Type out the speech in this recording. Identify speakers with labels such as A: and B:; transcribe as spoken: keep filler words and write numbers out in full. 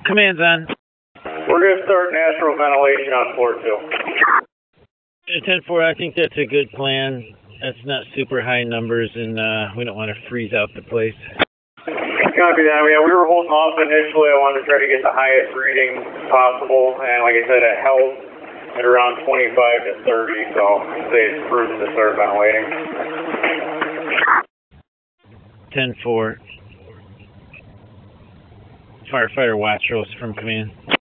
A: Command's on.
B: We're going to start natural ventilation on Fort two.
A: ten four, I think that's a good plan. That's not super high numbers, and uh, we don't want to freeze out the place.
B: Copy that. Yeah, we were holding off initially. I wanted to try to get the highest reading possible, and like I said, it held at around twenty-five to thirty, so I'd say it's prudent to start ventilating.
A: ten four. Firefighter Watros from command.